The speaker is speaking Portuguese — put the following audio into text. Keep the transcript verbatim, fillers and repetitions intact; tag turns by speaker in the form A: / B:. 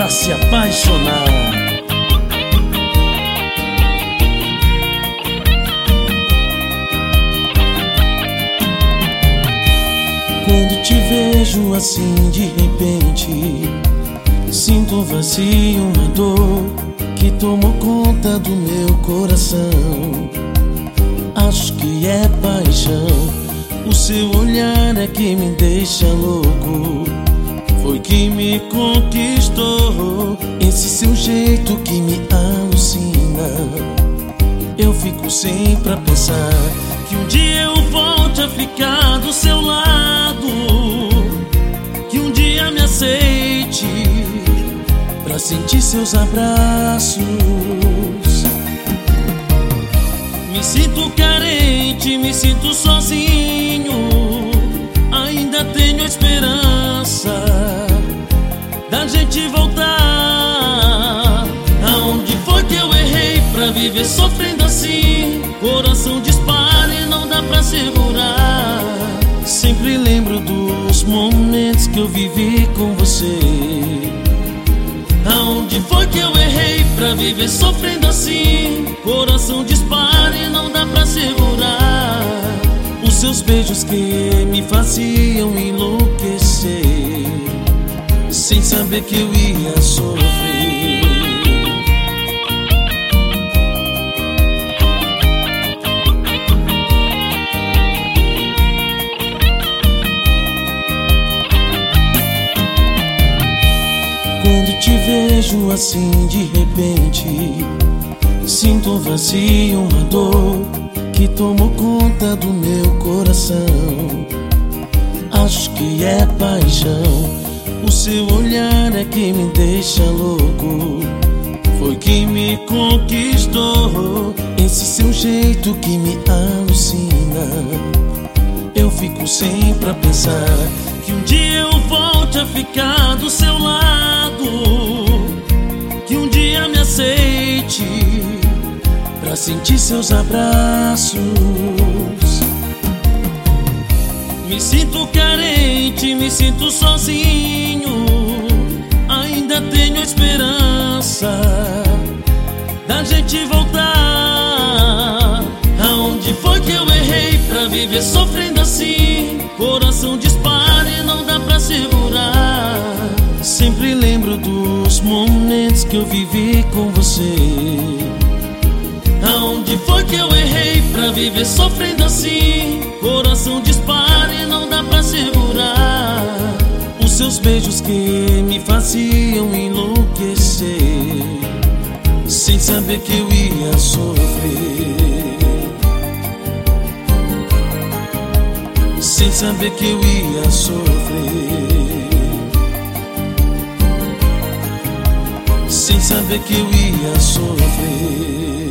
A: pra se apaixonar.
B: Quando te vejo assim de repente, sinto um vazio, uma dor que tomou conta do meu coração. Acho que é paixão, o seu olhar é que me deixa louco. Foi que me conquistou, esse seu jeito que me alucina. Eu fico sempre a pensar que um dia eu volte a ficar do seu lado, que um dia me aceite pra sentir seus abraços. Me sinto carente, me sinto sozinho, ainda tenho a esperança da gente voltar. Aonde foi que eu errei pra viver sofrendo assim? Coração dispara e não dá pra segurar. Sempre lembro dos momentos que eu vivi com você. Aonde foi que eu errei pra viver sofrendo assim? Coração dispara e não dá pra segurar. Os seus beijos que me faziam enlouquecer, sem saber que eu ia sofrer. Quando te vejo assim de repente, sinto um vazio, uma dor que tomou conta do meu coração. Acho que é paixão, o seu olhar é que me deixa louco. Foi que me conquistou, esse seu jeito que me alucina. Eu fico sempre a pensar que um dia eu volte a ficar do seu lado, que um dia me aceite pra sentir seus abraços. Me sinto carente, me sinto sozinho, ainda tenho esperança da gente voltar. Aonde foi que eu errei pra viver sofrendo assim? Coração dispara e não dá pra segurar. Sempre lembro dos momentos que eu vivi com você. Aonde foi que eu errei pra viver sofrendo assim? Coração dispara e não dá pra segurar. Os seus beijos que me faziam enlouquecer, sem saber que eu ia sofrer, sem saber que eu ia sofrer, sem saber que eu ia sofrer.